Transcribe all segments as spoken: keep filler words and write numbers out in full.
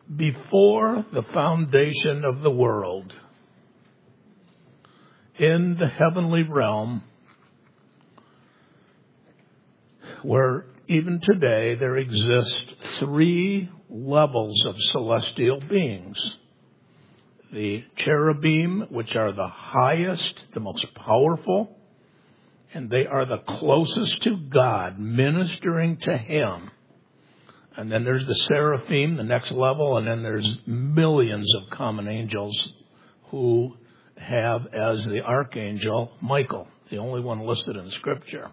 Before the foundation of the world, in the heavenly realm, where even today there exist three levels of celestial beings. The cherubim, which are the highest, the most powerful, and they are the closest to God, ministering to Him. And then there's the seraphim, the next level, and then there's millions of common angels who have as the archangel Michael, the only one listed in Scripture.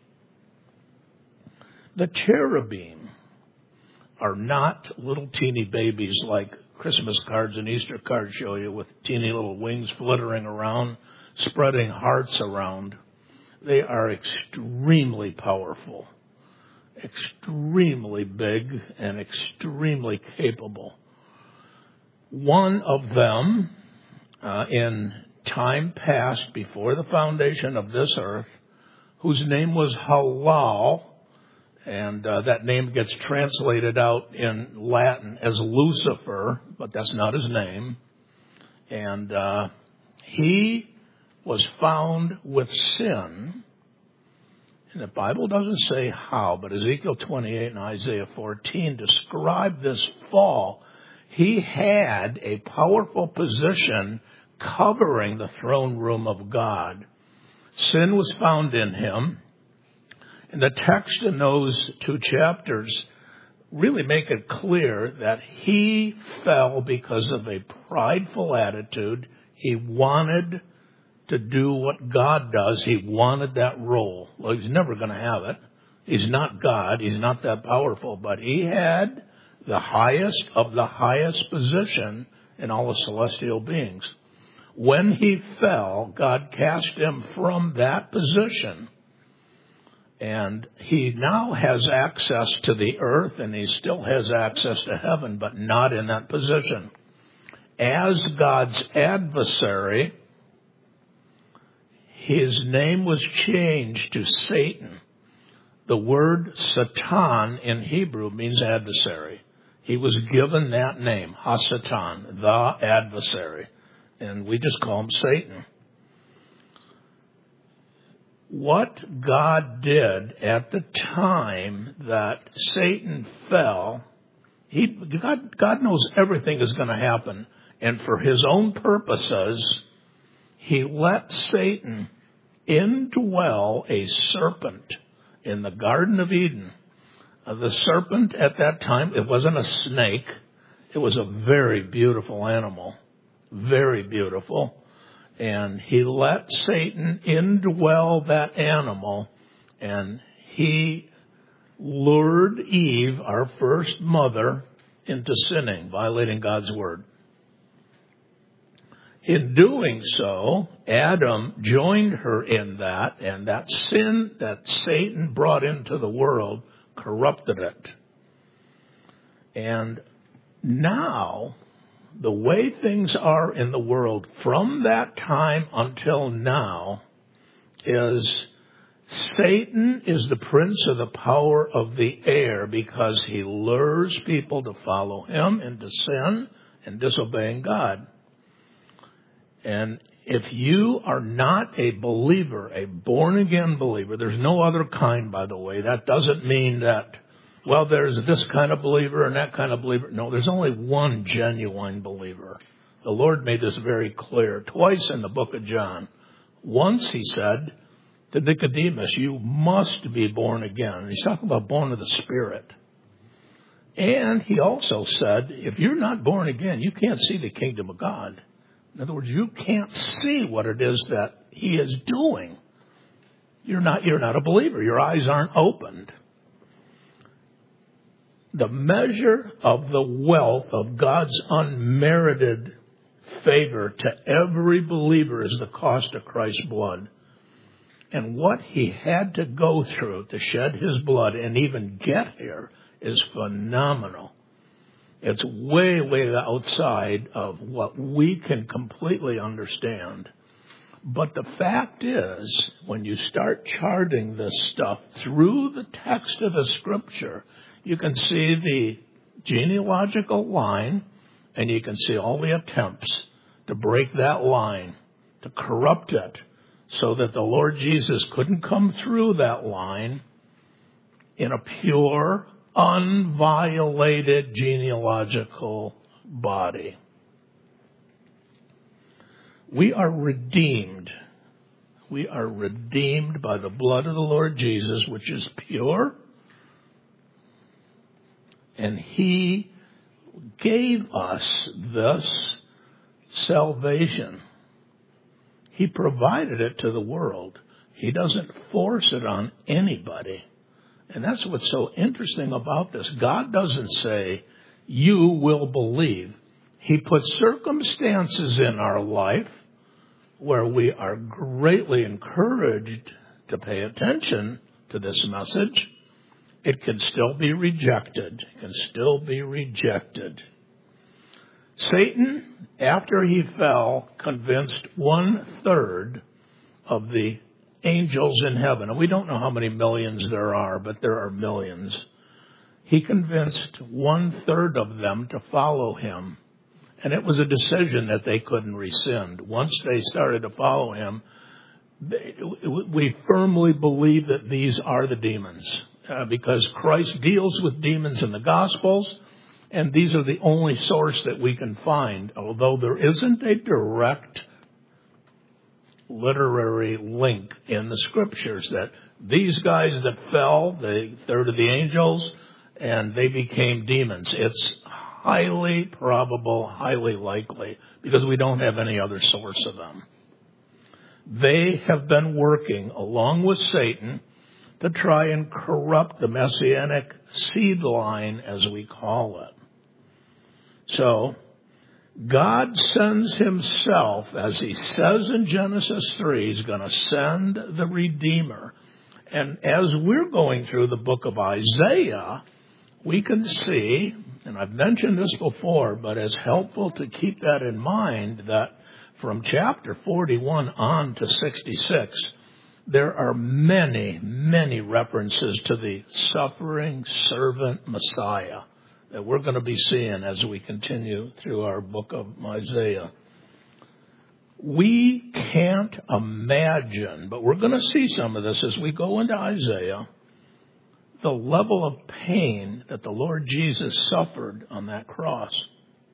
The cherubim are not little teeny babies like Christmas cards and Easter cards show you, with teeny little wings flittering around, spreading hearts around. They are extremely powerful, extremely big, and extremely capable. One of them, uh, in time past before the foundation of this earth, whose name was Halal, and uh, that name gets translated out in Latin as Lucifer, but that's not his name. And uh, he was found with sin. And the Bible doesn't say how, but Ezekiel twenty-eight and Isaiah fourteen describe this fall. He had a powerful position covering the throne room of God. Sin was found in him. And the text in those two chapters really make it clear that he fell because of a prideful attitude. He wanted to do what God does. He wanted that role. Well, he's never going to have it. He's not God. He's not that powerful. But he had the highest of the highest position in all the celestial beings. When he fell, God cast him from that position. And he now has access to the earth, and he still has access to heaven, but not in that position. As God's adversary, his name was changed to Satan. The word Satan in Hebrew means adversary. He was given that name, Hasatan, the adversary. And we just call him Satan. What God did at the time that Satan fell, he, God, God knows everything is going to happen. And for his own purposes, he let Satan indwell a serpent in the Garden of Eden. Uh, the serpent at that time, it wasn't a snake. It was a very beautiful animal. Very beautiful. And he let Satan indwell that animal, and he lured Eve, our first mother, into sinning, violating God's word. In doing so, Adam joined her in that, and that sin that Satan brought into the world corrupted it. And now, the way things are in the world from that time until now is Satan is the prince of the power of the air because he lures people to follow him into sin and disobeying God. And if you are not a believer, a born-again believer, there's no other kind, by the way. That doesn't mean that, well, there's this kind of believer and that kind of believer. No, there's only one genuine believer. The Lord made this very clear twice in the book of John. Once he said to Nicodemus, you must be born again. And he's talking about born of the Spirit. And he also said, if you're not born again, you can't see the kingdom of God. In other words, you can't see what it is that he is doing. You're not, you're not a believer. Your eyes aren't opened. The measure of the wealth of God's unmerited favor to every believer is the cost of Christ's blood. And what he had to go through to shed his blood and even get here is phenomenal. It's way, way outside of what we can completely understand. But the fact is, when you start charting this stuff through the text of the Scripture, you can see the genealogical line, and you can see all the attempts to break that line, to corrupt it, so that the Lord Jesus couldn't come through that line in a pure, unviolated genealogical body. We are redeemed. We are redeemed by the blood of the Lord Jesus, which is pure. And He gave us this salvation. He provided it to the world. He doesn't force it on anybody. And that's what's so interesting about this. God doesn't say, you will believe. He puts circumstances in our life where we are greatly encouraged to pay attention to this message. It can still be rejected. It can still be rejected. Satan, after he fell, convinced one-third of the angels in heaven. And we don't know how many millions there are, but there are millions. He convinced one-third of them to follow him. And it was a decision that they couldn't rescind. Once they started to follow him, they, we firmly believe that these are the demons. Uh, because Christ deals with demons in the Gospels, and these are the only source that we can find. Although there isn't a direct literary link in the Scriptures that these guys that fell, the third of the angels, and they became demons. It's highly probable, highly likely, because we don't have any other source of them. They have been working along with Satan to try and corrupt the Messianic seed line, as we call it. So, God sends himself, as he says in Genesis three, he's going to send the Redeemer. And as we're going through the book of Isaiah, we can see, and I've mentioned this before, but it's helpful to keep that in mind, that from chapter forty-one on to sixty-six, there are many, many references to the suffering servant Messiah that we're going to be seeing as we continue through our book of Isaiah. We can't imagine, but we're going to see some of this as we go into Isaiah, the level of pain that the Lord Jesus suffered on that cross.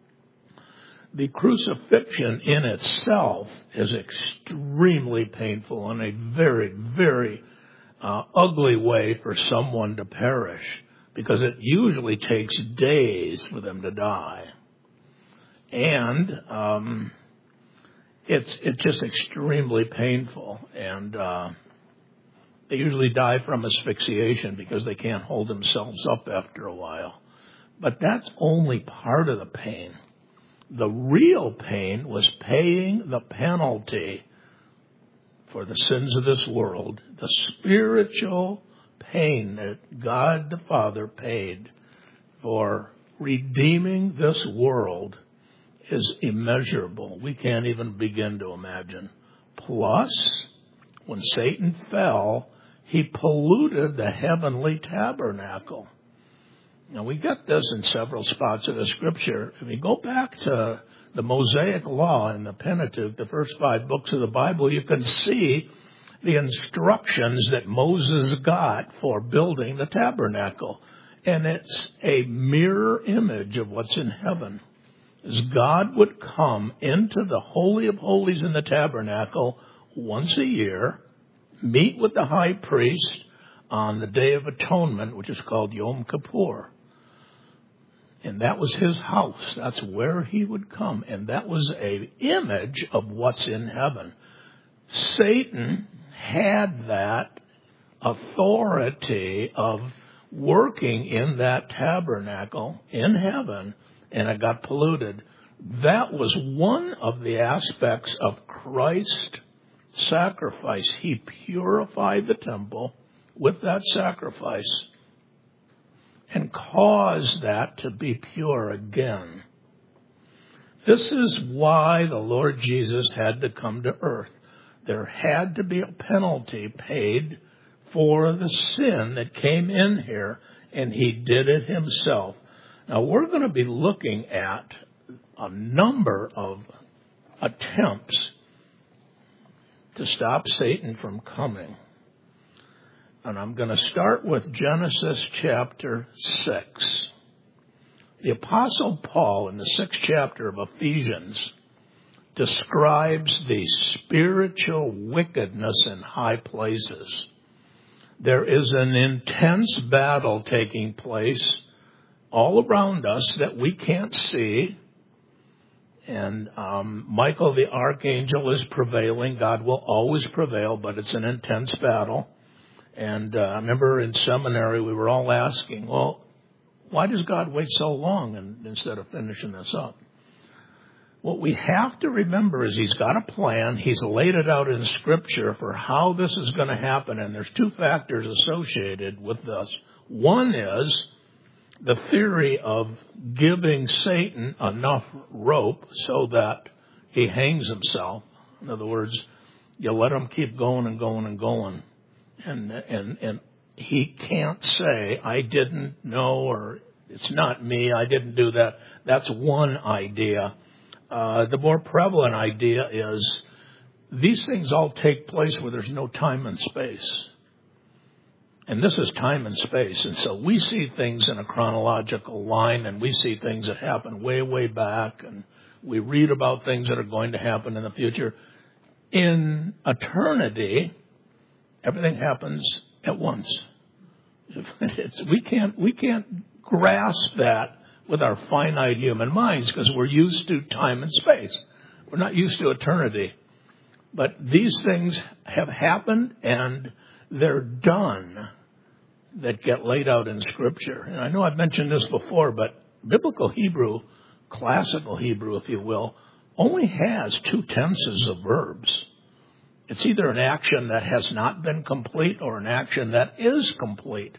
The crucifixion in itself is extremely painful in a very, very uh, ugly way for someone to perish, because it usually takes days for them to die. And um, it's it's just extremely painful. And uh, they usually die from asphyxiation because they can't hold themselves up after a while. But that's only part of the pain. The real pain was paying the penalty for the sins of this world. The spiritual pain that God the Father paid for redeeming this world is immeasurable. We can't even begin to imagine. Plus, when Satan fell, he polluted the heavenly tabernacle. Now, we get this in several spots of the Scripture. If we go back to the Mosaic Law in the Pentateuch, the first five books of the Bible, you can see the instructions that Moses got for building the tabernacle. And it's a mirror image of what's in heaven. As God would come into the Holy of Holies in the tabernacle once a year, meet with the high priest on the Day of Atonement, which is called Yom Kippur. And that was his house. That's where he would come. And that was an image of what's in heaven. Satan had that authority of working in that tabernacle in heaven, and it got polluted. That was one of the aspects of Christ's sacrifice. He purified the temple with that sacrifice and caused that to be pure again. This is why the Lord Jesus had to come to earth. There had to be a penalty paid for the sin that came in here, and he did it himself. Now, we're going to be looking at a number of attempts to stop Satan from coming. And I'm going to start with Genesis chapter six. The Apostle Paul, in the sixth chapter of Ephesians, describes the spiritual wickedness in high places. There is an intense battle taking place all around us that we can't see. And um, Michael the archangel is prevailing. God will always prevail, but it's an intense battle. And uh, I remember in seminary we were all asking, well, why does God wait so long and, instead of finishing this up? What we have to remember is he's got a plan. He's laid it out in Scripture for how this is going to happen. And there's two factors associated with this. One is the theory of giving Satan enough rope so that he hangs himself. In other words, you let him keep going and going and going. And, and, and he can't say, I didn't know, or it's not me, I didn't do that. That's one idea. Uh, the more prevalent idea is these things all take place where there's no time and space. And this is time and space. And so we see things in a chronological line, and we see things that happen way, way back, and we read about things that are going to happen in the future. In eternity, everything happens at once. It's, we can't, we can't grasp that with our finite human minds because we're used to time and space. We're not used to eternity. But these things have happened and they're done that get laid out in Scripture. And I know I've mentioned this before, but biblical Hebrew, classical Hebrew, if you will, only has two tenses of verbs. It's either an action that has not been complete or an action that is complete.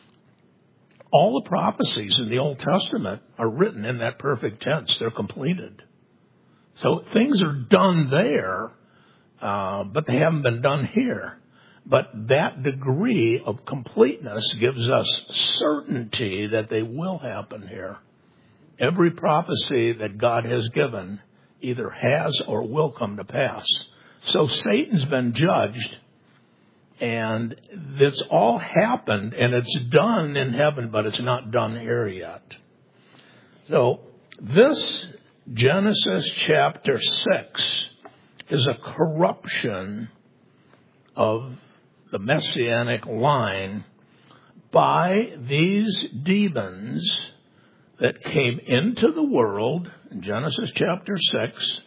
All the prophecies in the Old Testament are written in that perfect tense. They're completed. So things are done there, uh, but they haven't been done here. But that degree of completeness gives us certainty that they will happen here. Every prophecy that God has given either has or will come to pass. So Satan's been judged, and it's all happened, and it's done in heaven, but it's not done here yet. So this Genesis chapter six is a corruption of the Messianic line by these demons that came into the world in Genesis chapter six.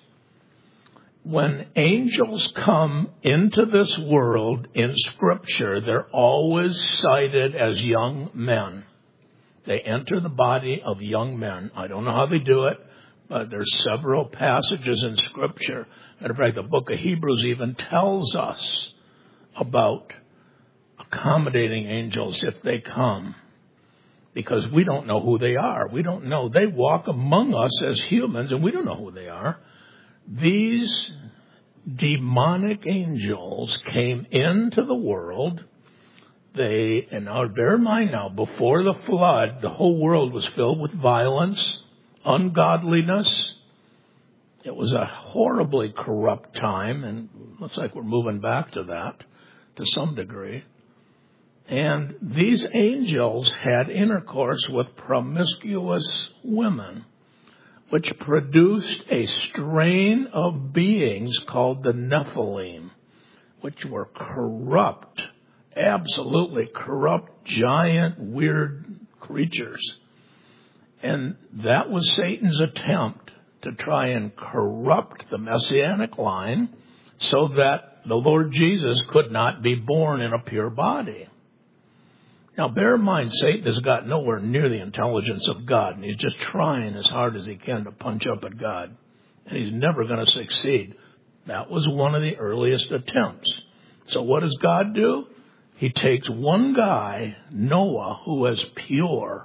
When angels come into this world in Scripture, they're always cited as young men. They enter the body of young men. I don't know how they do it, but there's several passages in Scripture. Matter of fact, the book of Hebrews even tells us about accommodating angels if they come, because we don't know who they are. We don't know. They walk among us as humans, and we don't know who they are. These demonic angels came into the world. They, and now bear in mind now, before the flood, the whole world was filled with violence, ungodliness. It was a horribly corrupt time, and it looks like we're moving back to that to some degree. And these angels had intercourse with promiscuous women, which produced a strain of beings called the Nephilim, which were corrupt, absolutely corrupt, giant, weird creatures. And that was Satan's attempt to try and corrupt the Messianic line so that the Lord Jesus could not be born in a pure body. Now, bear in mind, Satan has got nowhere near the intelligence of God, and he's just trying as hard as he can to punch up at God, and he's never going to succeed. That was one of the earliest attempts. So what does God do? He takes one guy, Noah, who was pure,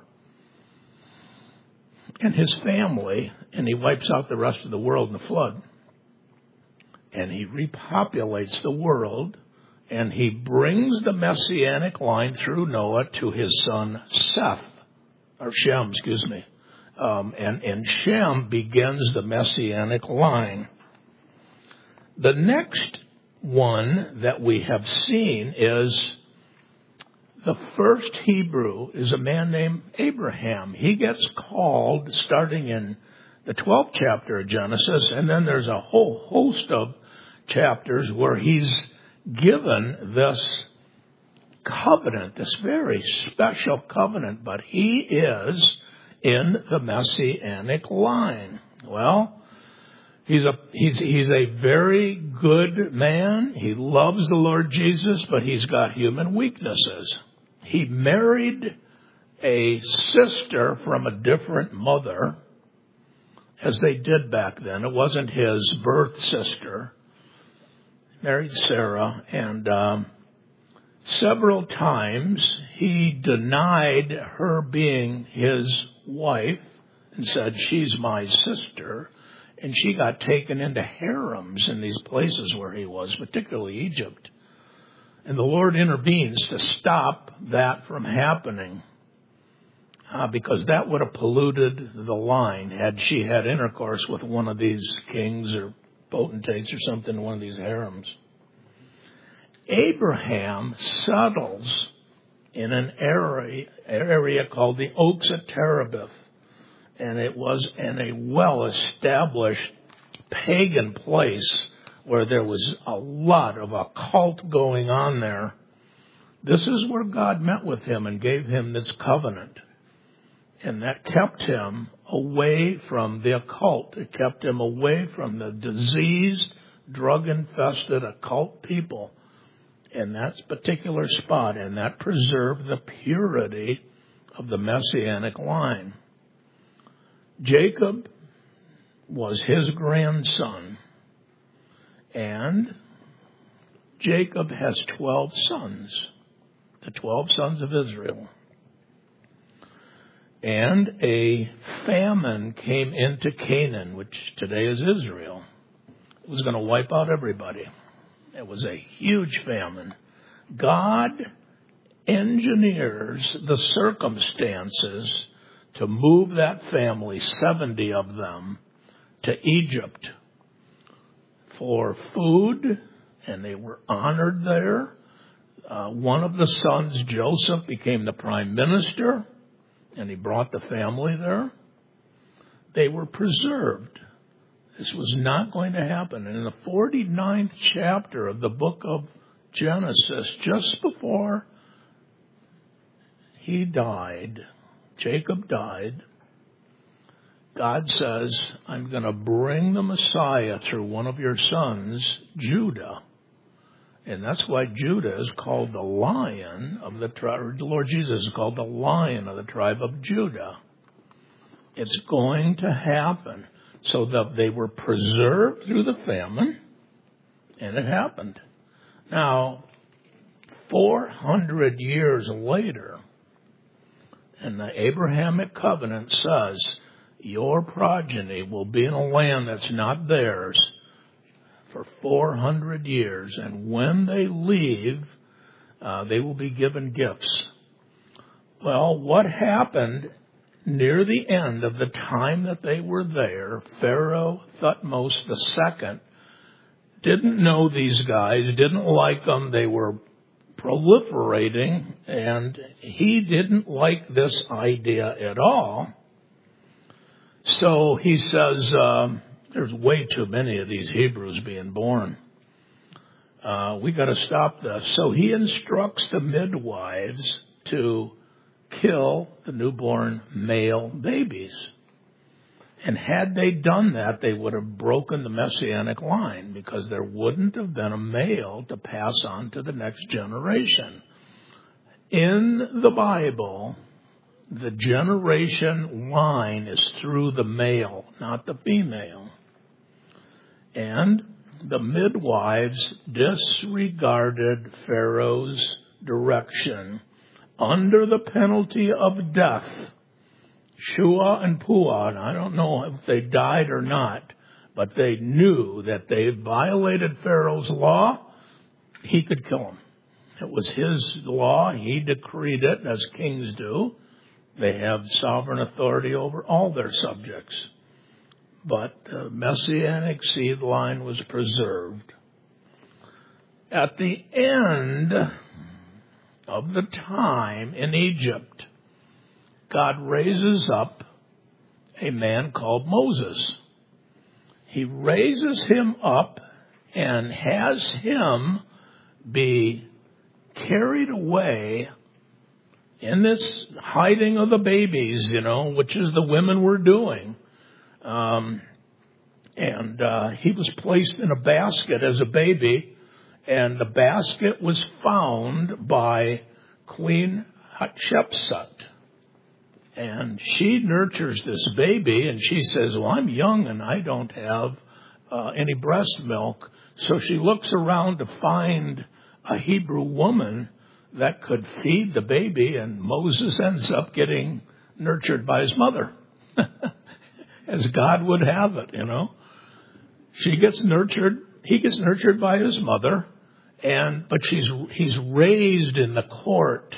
and his family, and he wipes out the rest of the world in the flood. And he repopulates the world, and he brings the Messianic line through Noah to his son Seth, or Shem, excuse me. Um, and, and Shem begins the Messianic line. The next one that we have seen is the first Hebrew is a man named Abraham. He gets called starting in the twelfth chapter of Genesis, and then there's a whole host of chapters where he's given this covenant, this very special covenant, but he is in the Messianic line. Well, he's a he's he's a very good man. He loves the Lord Jesus, but he's got human weaknesses. He married a sister from a different mother, as they did back then. It wasn't his birth sister. He married Sarah, and um, several times he denied her being his wife and said, she's my sister. And she got taken into harems in these places where he was, particularly Egypt. And the Lord intervenes to stop that from happening, uh, because that would have polluted the line had she had intercourse with one of these kings or potentates or something in one of these harems. Abraham settles in an area, area called the Oaks of Terebinth. And it was in a well-established pagan place where there was a lot of occult going on there. This is where God met with him and gave him this covenant. And that kept him away from the occult. It kept him away from the diseased, drug-infested occult people in that particular spot. And that preserved the purity of the Messianic line. Jacob was his grandson, and Jacob has twelve sons, the twelve sons of Israel. And a famine came into Canaan, which today is Israel. It was going to wipe out everybody. It was a huge famine. God engineers the circumstances to move that family, seventy of them, to Egypt for food, and they were honored there. Uh, one of the sons, Joseph, became the prime minister, and he brought the family there. They were preserved. This was not going to happen. And in the forty-ninth chapter of the book of Genesis, just before he died, Jacob died, God says, I'm going to bring the Messiah through one of your sons, Judah. And that's why Judah is called the Lion of the tribe, the Lord Jesus is called the Lion of the tribe of Judah. It's going to happen. So that they were preserved through the famine, and it happened. Now, four hundred years later, and the Abrahamic covenant says, your progeny will be in a land that's not theirs for four hundred years. And when they leave, uh, they will be given gifts. Well, what happened near the end of the time that they were there, Pharaoh Thutmose the Second didn't know these guys, didn't like them. They were proliferating, and he didn't like this idea at all. So he says, um, there's way too many of these Hebrews being born. Uh, we got to stop this. So he instructs the midwives to kill the newborn male babies. And had they done that, they would have broken the Messianic line, because there wouldn't have been a male to pass on to the next generation. In the Bible, the generation line is through the male, not the female. And the midwives disregarded Pharaoh's direction under the penalty of death. Shua and Puah, and I don't know if they died or not, but they knew that they violated Pharaoh's law. He could kill them. It was his law. He decreed it, as kings do. They have sovereign authority over all their subjects. But the Messianic seed line was preserved. At the end of the time in Egypt, God raises up a man called Moses. He raises him up and has him be carried away in this hiding of the babies, you know, which is the women were doing. Um, and uh, he was placed in a basket as a baby, and the basket was found by Queen Hatshepsut. And she nurtures this baby, and she says, well, I'm young and I don't have uh, any breast milk. So she looks around to find a Hebrew woman that could feed the baby, and Moses ends up getting nurtured by his mother, as God would have it, you know. She gets nurtured, he gets nurtured by his mother, and but she's he's raised in the court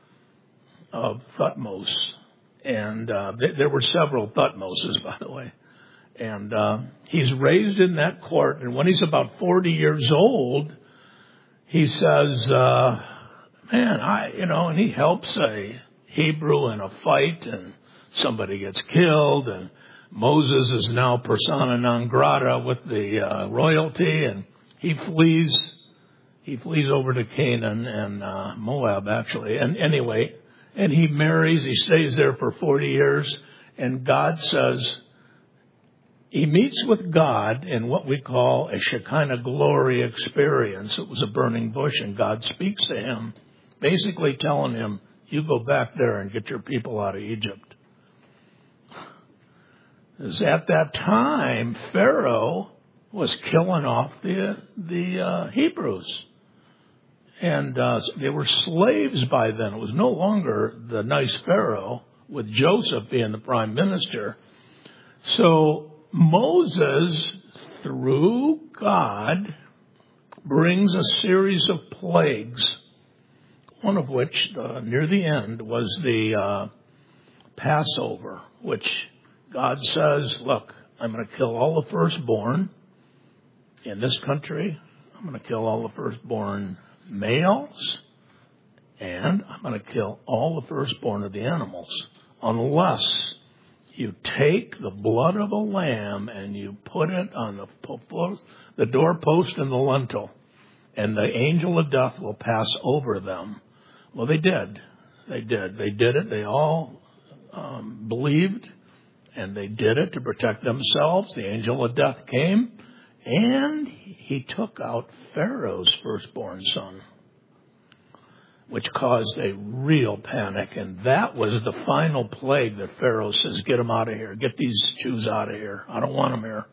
of Thutmose. And uh, th- there were several Thutmoses, by the way. And uh, he's raised in that court. And when he's about forty years old, he says, uh, man, I, you know, and he helps a Hebrew in a fight, and somebody gets killed. And Moses is now persona non grata with the uh, royalty. And he flees, he flees over to Canaan and uh, Moab, actually. And anyway, and he marries, he stays there for forty years, and God says, he meets with God in what we call a Shekinah glory experience. It was a burning bush, and God speaks to him, basically telling him, you go back there and get your people out of Egypt. Because at that time, Pharaoh was killing off the, the uh, Hebrews. And uh, they were slaves by then. It was no longer the nice Pharaoh, with Joseph being the prime minister. So Moses, through God, brings a series of plagues, one of which, uh, near the end, was the uh, Passover, which God says, look, I'm going to kill all the firstborn in this country. I'm going to kill all the firstborn males, and I'm going to kill all the firstborn of the animals, unless you take the blood of a lamb and you put it on the, the doorpost and the lintel, and the angel of death will pass over them. Well, they did. They did. They did it. They all um, believed, and they did it to protect themselves. The angel of death came, and he took out Pharaoh's firstborn son, which caused a real panic. And that was the final plague that Pharaoh says, get them out of here. Get these Jews out of here. I don't want them here.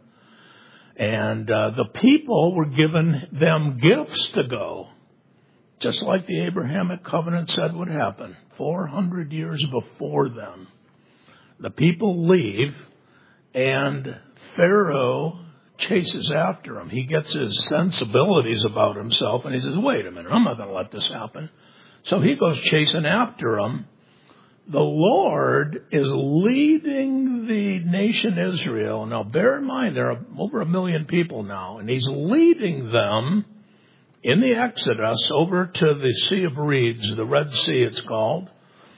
And uh, the people were given them gifts to go, just like the Abrahamic covenant said would happen four hundred years before then. The people leave, and Pharaoh chases after him. He gets his sensibilities about himself, and he says, wait a minute, I'm not going to let this happen. So he goes chasing after him. The Lord is leading the nation Israel. Now, bear in mind, there are over a million people now, and he's leading them in the Exodus over to the Sea of Reeds, the Red Sea it's called.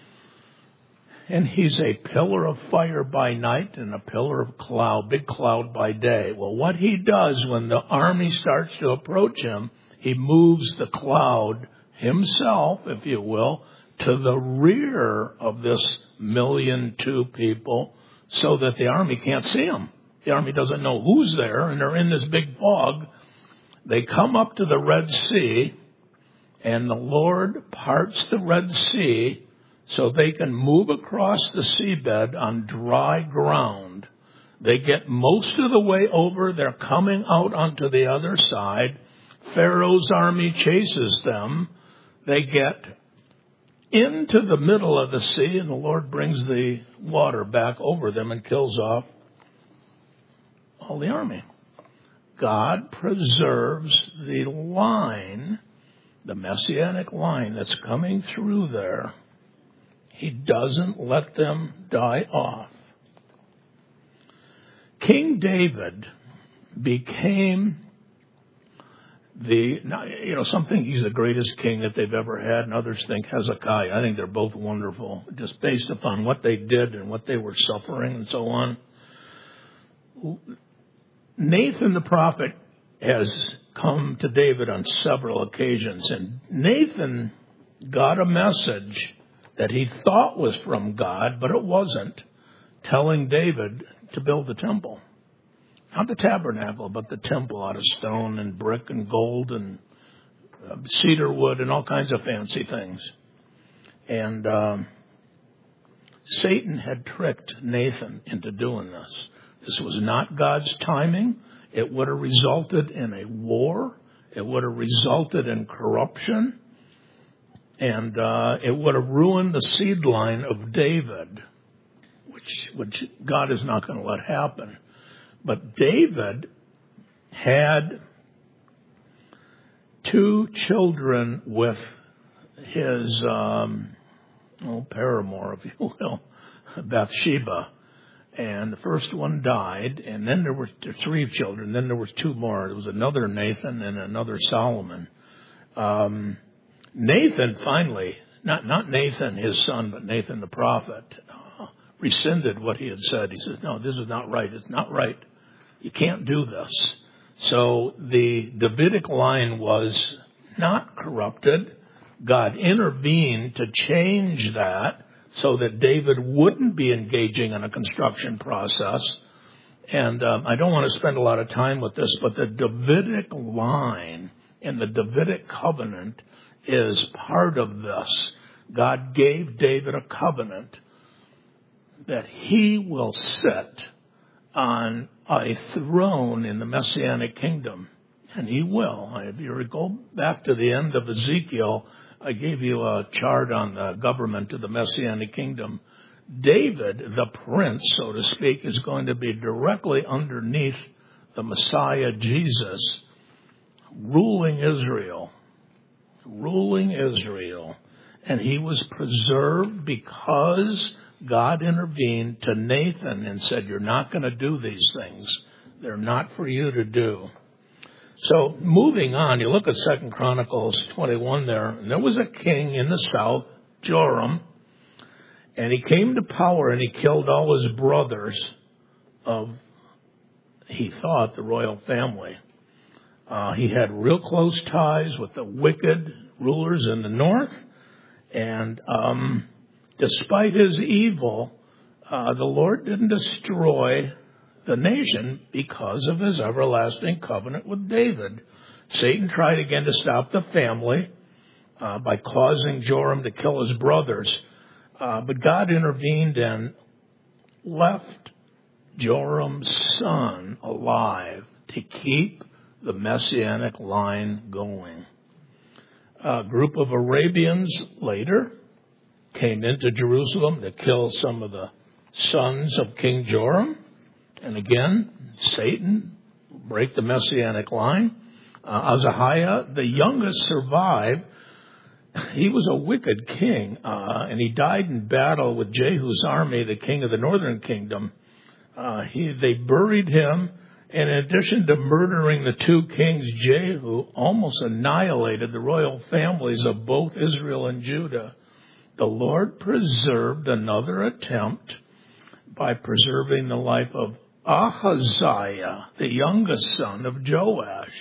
And he's a pillar of fire by night and a pillar of cloud, big cloud by day. Well, what he does when the army starts to approach him, he moves the cloud himself, if you will, to the rear of this million two people so that the army can't see him. The army doesn't know who's there, and they're in this big fog. They come up to the Red Sea, and the Lord parts the Red Sea so they can move across the seabed on dry ground. They get most of the way over. They're coming out onto the other side. Pharaoh's army chases them. They get into the middle of the sea, and the Lord brings the water back over them and kills off all the army. God preserves the line, the messianic line that's coming through there. He doesn't let them die off. King David became the, you know, some think he's the greatest king that they've ever had, and others think Hezekiah. I think they're both wonderful, just based upon what they did and what they were suffering and so on. Nathan the prophet has come to David on several occasions, and Nathan got a message that he thought was from God, but it wasn't, telling David to build the temple. Not the tabernacle, but the temple out of stone and brick and gold and uh, cedar wood and all kinds of fancy things. And um, Satan had tricked Nathan into doing this. This was not God's timing. It would have resulted in a war. It would have resulted in corruption. And uh, it would have ruined the seed line of David, which, which God is not going to let happen. But David had two children with his um, oh, paramour, if you will, Bathsheba. And the first one died, and then there were three children. Then there was two more. There was another Nathan and another Solomon. Um, Nathan finally, not not Nathan, his son, but Nathan the prophet, uh, rescinded what he had said. He said, no, this is not right. It's not right. You can't do this. So the Davidic line was not corrupted. God intervened to change that so that David wouldn't be engaging in a construction process. And um, I don't want to spend a lot of time with this, but the Davidic line and the Davidic covenant is part of this. God gave David a covenant that he will sit on a throne in the Messianic kingdom. And he will. If you go back to the end of Ezekiel, I gave you a chart on the government of the Messianic kingdom. David, the prince, so to speak, is going to be directly underneath the Messiah, Jesus, ruling Israel. Ruling Israel. And he was preserved because God intervened to Nathan and said, you're not going to do these things. They're not for you to do. So moving on, you look at Second Chronicles twenty-one there, and there was a king in the south, Joram, and he came to power and he killed all his brothers of, he thought, the royal family. Uh, he had real close ties with the wicked rulers in the north, and um, despite his evil, uh, the Lord didn't destroy the nation because of his everlasting covenant with David. Satan tried again to stop the family uh, by causing Joram to kill his brothers. Uh, but God intervened and left Joram's son alive to keep the Messianic line going. A group of Arabians later came into Jerusalem to kill some of the sons of King Joram. And again, Satan break the Messianic line. Uh, Ahaziah, the youngest, survived. He was a wicked king, uh, and he died in battle with Jehu's army, the king of the northern kingdom. Uh, he, they buried him, and in addition to murdering the two kings, Jehu almost annihilated the royal families of both Israel and Judah. The Lord preserved another attempt by preserving the life of Ahaziah, the youngest son of Joash.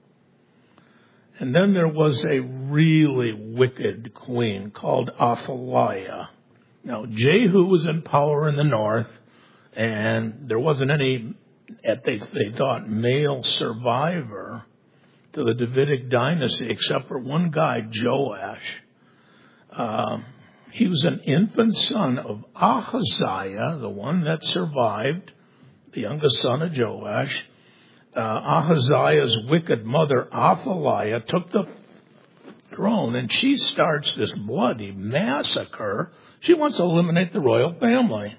And then there was a really wicked queen called Athaliah. Now, Jehu was in power in the north, and there wasn't any, they, they thought, male survivor to the Davidic dynasty except for one guy, Joash. Uh, he was an infant son of Ahaziah, the one that survived, the youngest son of Joash. Uh, Ahaziah's wicked mother, Athaliah, took the throne, and she starts this bloody massacre. She wants to eliminate the royal family.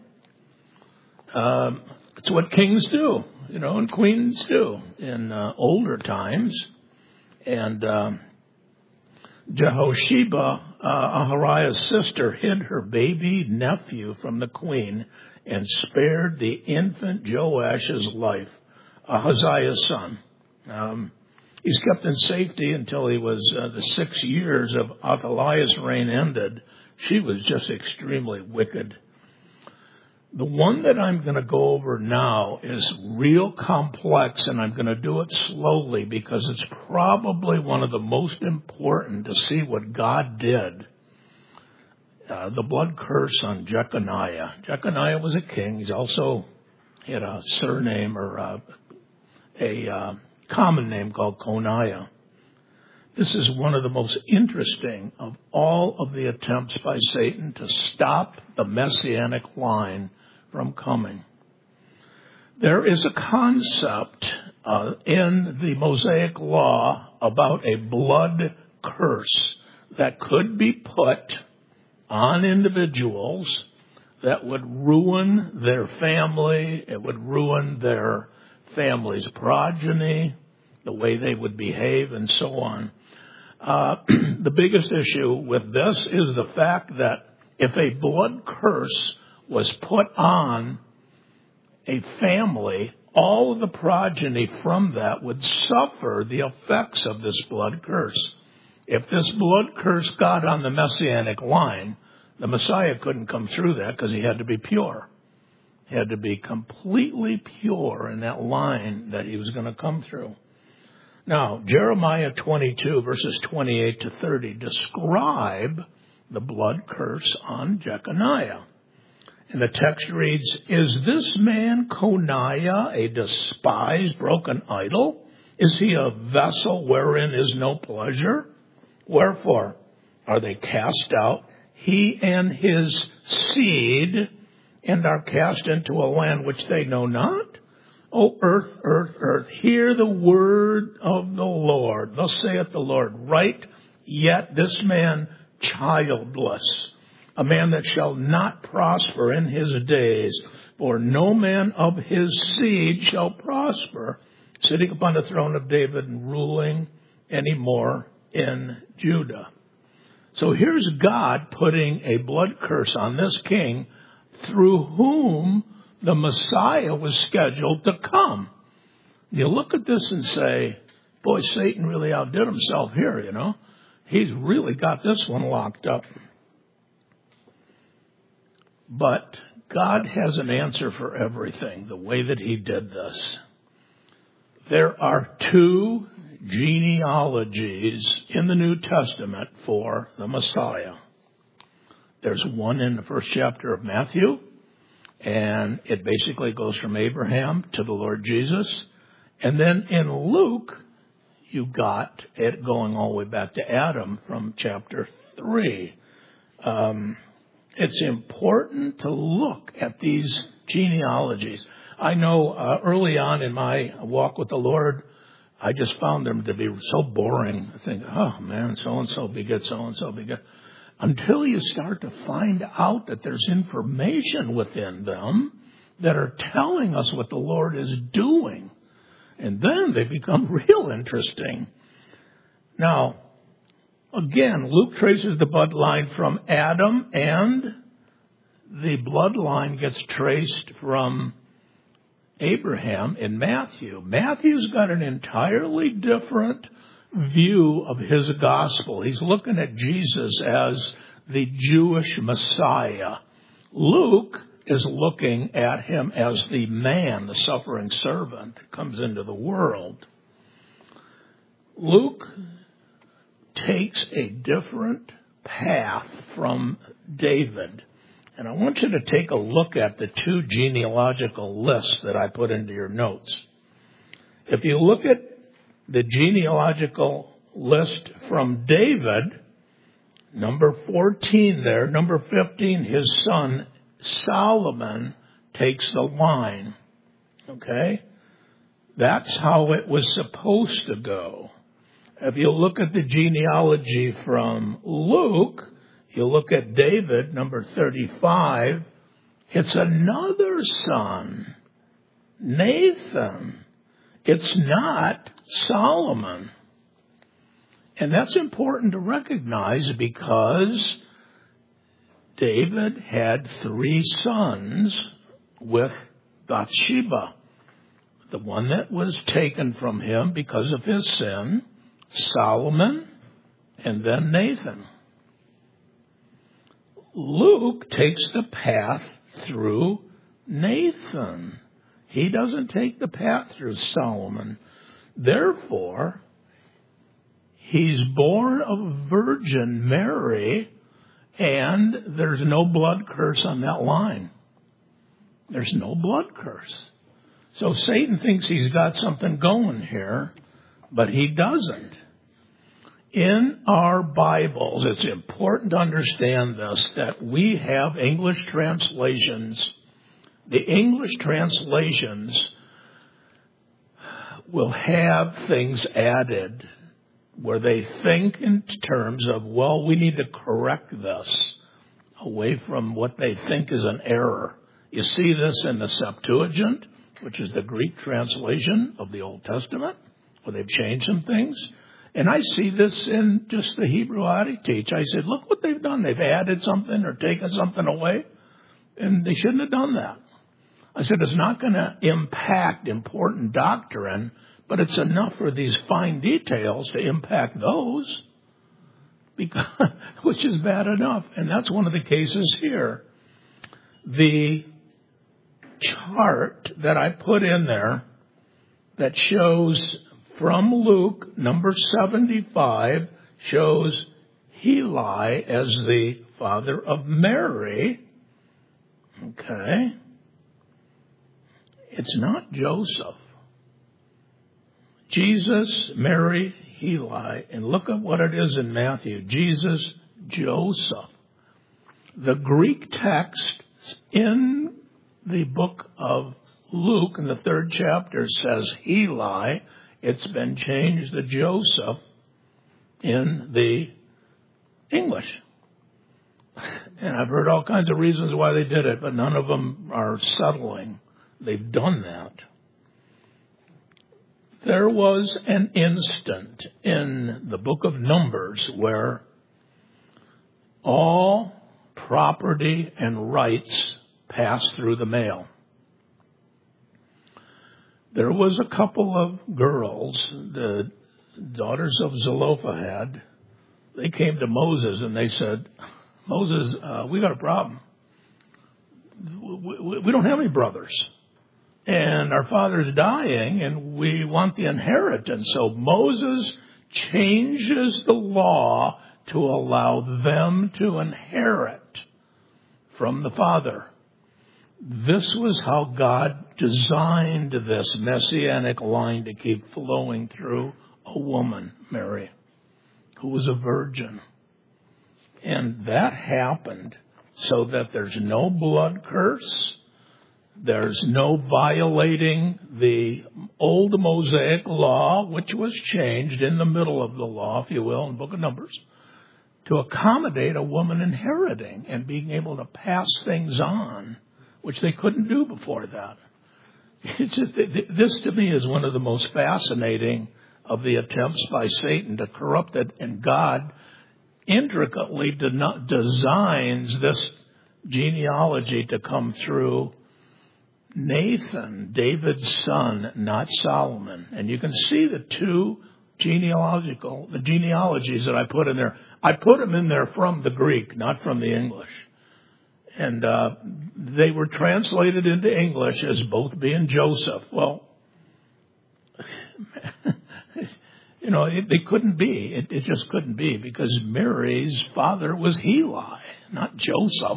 Um, it's what kings do, you know, and queens do in uh, older times. And um, Jehosheba uh, Ahariah's sister hid her baby nephew from the queen and spared the infant Joash's life, Ahaziah's son. Um, he's kept in safety until he was uh, the six years of Athaliah's reign ended. She was just extremely wicked. The one that I'm going to go over now is real complex, and I'm going to do it slowly because it's probably one of the most important to see what God did. Uh, the blood curse on Jeconiah. Jeconiah was a king. He's also he had a surname or a, a uh, common name called Coniah. This is one of the most interesting of all of the attempts by Satan to stop the messianic line from coming. There is a concept uh, in the Mosaic law about a blood curse that could be put on individuals that would ruin their family, it would ruin their family's progeny, the way they would behave, and so on. Uh, the biggest issue with this is the fact that if a blood curse was put on a family, all of the progeny from that would suffer the effects of this blood curse. If this blood curse got on the messianic line, the Messiah couldn't come through that because he had to be pure. He had to be completely pure in that line that he was going to come through. Now, Jeremiah twenty-two, verses twenty-eight to thirty, describe the blood curse on Jeconiah. And the text reads, "Is this man Coniah a despised, broken idol? Is he a vessel wherein is no pleasure? Wherefore are they cast out, he and his seed, and are cast into a land which they know not? O earth, earth, earth, hear the word of the Lord. Thus saith the Lord, right yet this man childless, a man that shall not prosper in his days, for no man of his seed shall prosper, sitting upon the throne of David and ruling any more in Judah." So here's God putting a blood curse on this king through whom the Messiah was scheduled to come. You look at this and say, boy, Satan really outdid himself here, you know. He's really got this one locked up. But God has an answer for everything, the way that he did this. There are two genealogies in the New Testament for the Messiah. There's one in the first chapter of Matthew, and it basically goes from Abraham to the Lord Jesus. And then in Luke, you got it going all the way back to Adam from chapter three. Um, it's important to look at these genealogies. I know uh, early on in my walk with the Lord, I just found them to be so boring. I think, oh man, so-and-so beget so-and-so beget. Until you start to find out that there's information within them that are telling us what the Lord is doing. And then they become real interesting. Now, again, Luke traces the bloodline from Adam, and the bloodline gets traced from Abraham in Matthew. Matthew's got an entirely different view of his gospel. He's looking at Jesus as the Jewish Messiah. Luke is looking at him as the man, the suffering servant that comes into the world. Luke takes a different path from David. And I want you to take a look at the two genealogical lists that I put into your notes. If you look at the genealogical list from David, number fourteen there, number fifteen, his son Solomon takes the line. Okay? That's how it was supposed to go. If you look at the genealogy from Luke, you look at David, number thirty-five, it's another son, Nathan. It's not Solomon. And that's important to recognize because David had three sons with Bathsheba. The one that was taken from him because of his sin, Solomon, and then Nathan. Luke takes the path through Nathan. He doesn't take the path through Solomon. Therefore, he's born of Virgin Mary, and there's no blood curse on that line. There's no blood curse. So Satan thinks he's got something going here, but he doesn't. In our Bibles, it's important to understand this, that we have English translations. The English translations will have things added where they think in terms of, well, we need to correct this away from what they think is an error. You see this in the Septuagint, which is the Greek translation of the Old Testament, where they've changed some things. And I see this in just the Hebrew I teach. I said, look what they've done. They've added something or taken something away, and they shouldn't have done that. I said, it's not going to impact important doctrine, but it's enough for these fine details to impact those, because, which is bad enough. And that's one of the cases here. The chart that I put in there that shows from Luke, number seventy-five, shows Heli as the father of Mary. Okay. It's not Joseph. Jesus, Mary, Heli. And look at what it is in Matthew. Jesus, Joseph. The Greek text in the book of Luke in the third chapter says Heli. It's been changed to Joseph in the English. And I've heard all kinds of reasons why they did it, but none of them are settling. They've done that. There was an instant in the book of Numbers where all property and rights passed through the male. There was a couple of girls, the daughters of Zelophehad. They came to Moses and they said, Moses, uh, we got a problem. We, we don't have any brothers. And our father's dying and we want the inheritance. So Moses changes the law to allow them to inherit from the father. This was how God designed this messianic line to keep flowing through a woman, Mary, who was a virgin. And that happened so that there's no blood curse. There's no violating the old Mosaic law, which was changed in the middle of the law, if you will, in the book of Numbers, to accommodate a woman inheriting and being able to pass things on, which they couldn't do before that. It's just, this to me is one of the most fascinating of the attempts by Satan to corrupt it, and God intricately de- designs this genealogy to come through Nathan, David's son, not Solomon. And you can see the two genealogical, the genealogies that I put in there. I put them in there from the Greek, not from the English. And uh, they were translated into English as both being Joseph. Well, you know, it, they couldn't be. It, it just couldn't be because Mary's father was Heli, not Joseph.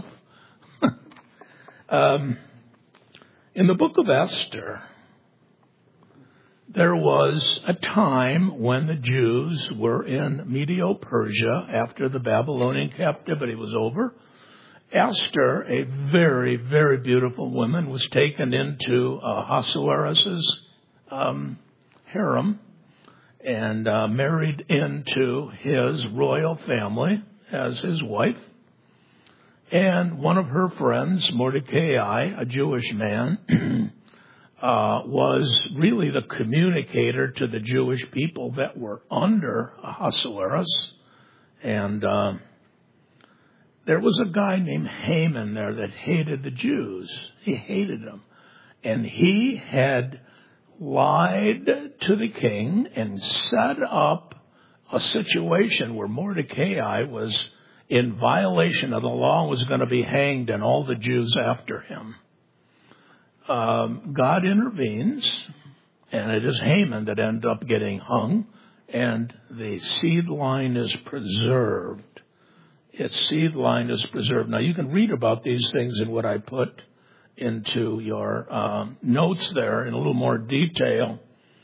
um, in the book of Esther, there was a time when the Jews were in Medo-Persia after the Babylonian captivity was over. Esther, a very, very beautiful woman, was taken into uh, Ahasuerus' um, harem and uh, married into his royal family as his wife. And one of her friends, Mordecai, a Jewish man, uh, was really the communicator to the Jewish people that were under Ahasuerus. And uh, there was a guy named Haman there that hated the Jews. He hated them. And he had lied to the king and set up a situation where Mordecai was in violation of the law and was going to be hanged, and all the Jews after him. Um, God intervenes, and it is Haman that ends up getting hung, and the seed line is preserved. Its seed line is preserved. Now, you can read about these things in what I put into your um, notes there in a little more detail.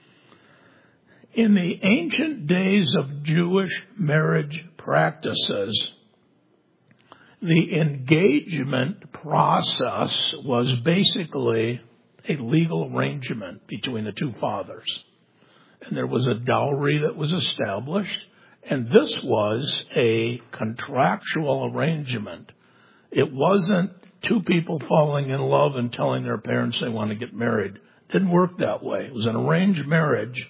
In the ancient days of Jewish marriage practices, the engagement process was basically a legal arrangement between the two fathers. And there was a dowry that was established, and this was a contractual arrangement. It wasn't two people falling in love and telling their parents they want to get married. It didn't work that way. It was an arranged marriage.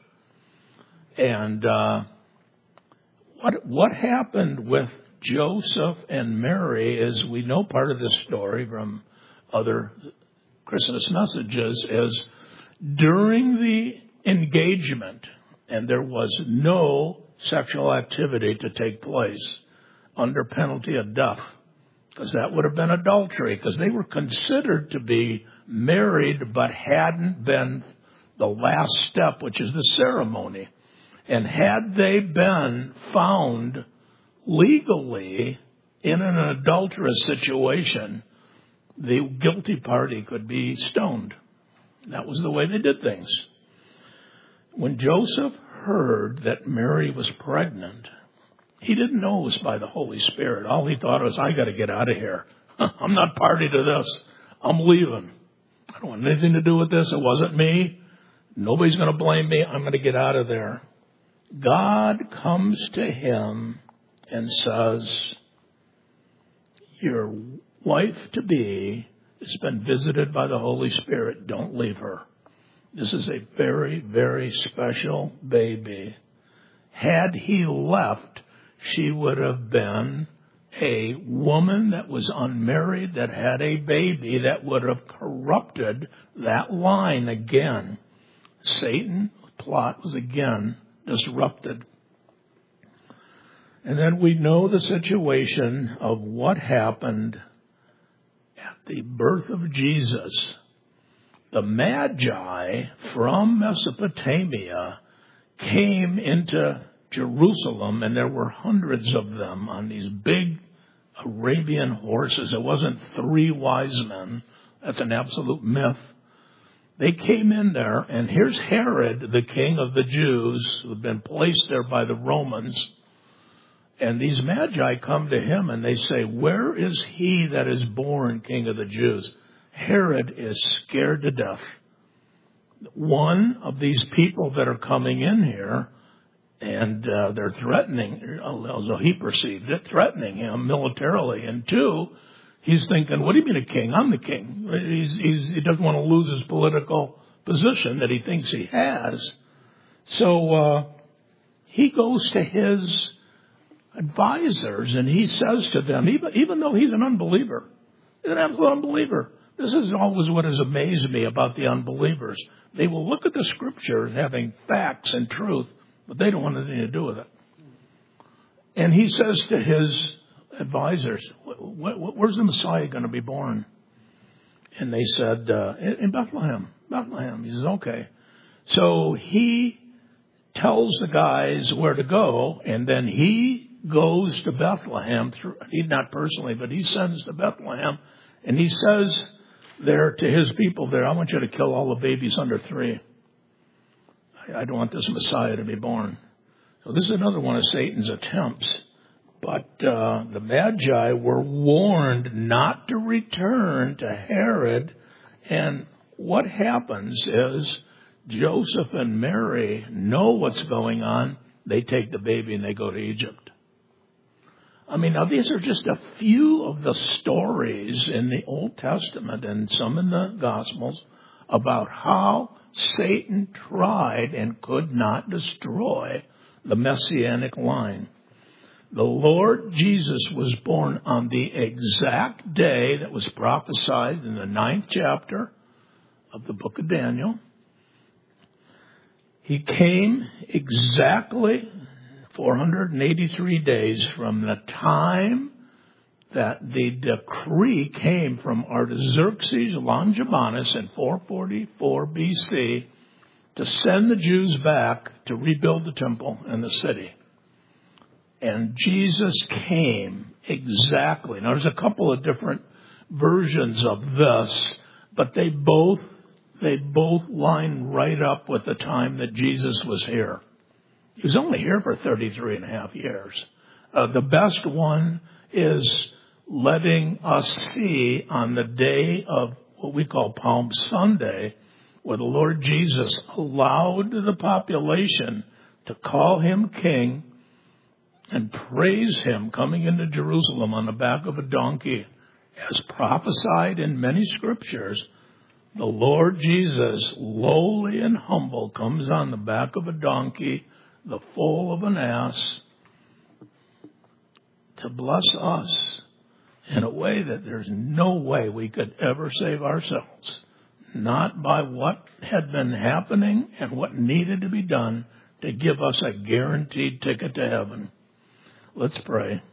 And uh, what what happened with Joseph and Mary is, we know part of this story from other Christmas messages, is during the engagement, and there was no sexual activity to take place under penalty of death, because that would have been adultery, because they were considered to be married but hadn't been the last step, which is the ceremony. And had they been found legally in an adulterous situation, the guilty party could be stoned. That was the way they did things. When Joseph heard that Mary was pregnant, he didn't know it was by the Holy Spirit. All he thought was, I got to get out of here. I'm not party to this. I'm leaving. I don't want anything to do with this. It wasn't me. Nobody's going to blame me. I'm going to get out of there. God comes to him and says, your wife-to-be has been visited by the Holy Spirit. Don't leave her. This is a very, very special baby. Had he left, she would have been a woman that was unmarried, that had a baby, that would have corrupted that line again. Satan's plot was again disrupted. And then we know the situation of what happened at the birth of Jesus. The Magi from Mesopotamia came into Jerusalem, and there were hundreds of them on these big Arabian horses. It wasn't three wise men. That's an absolute myth. They came in there, and here's Herod, the king of the Jews, who had been placed there by the Romans. And these Magi come to him, and they say, where is he that is born king of the Jews? Herod is scared to death. One of these people that are coming in here, and uh, they're threatening, although he perceived it, threatening him militarily. And two, he's thinking, what do you mean a king? I'm the king. He's, he's, he doesn't want to lose his political position that he thinks he has. So uh, he goes to his advisors, and he says to them, even, even though he's an unbeliever, he's an absolute unbeliever. This is always what has amazed me about the unbelievers. They will look at the scriptures having facts and truth, but they don't want anything to do with it. And he says to his advisors, where's the Messiah going to be born? And they said, uh, in Bethlehem. Bethlehem. He says, okay. So he tells the guys where to go, and then he goes to Bethlehem. Through, he not personally, but he sends to Bethlehem, and he says there to his people there, I want you to kill all the babies under three. I, I don't want this Messiah to be born. So this is another one of Satan's attempts. But uh, the Magi were warned not to return to Herod. And what happens is Joseph and Mary know what's going on. They take the baby and they go to Egypt. I mean, now these are just a few of the stories in the Old Testament and some in the Gospels about how Satan tried and could not destroy the Messianic line. The Lord Jesus was born on the exact day that was prophesied in the ninth chapter of the book of Daniel. He came exactly four hundred eighty-three days from the time that the decree came from Artaxerxes Longimanus in four forty-four B C to send the Jews back to rebuild the temple and the city. And Jesus came exactly. Now, there's a couple of different versions of this, but they both they both line right up with the time that Jesus was here. He was only here for thirty-three and a half years. Uh, the best one is letting us see on the day of what we call Palm Sunday, where the Lord Jesus allowed the population to call him king and praise him coming into Jerusalem on the back of a donkey. As prophesied in many scriptures, the Lord Jesus, lowly and humble, comes on the back of a donkey, the foal of an ass, to bless us in a way that there's no way we could ever save ourselves. Not by what had been happening and what needed to be done to give us a guaranteed ticket to heaven. Let's pray.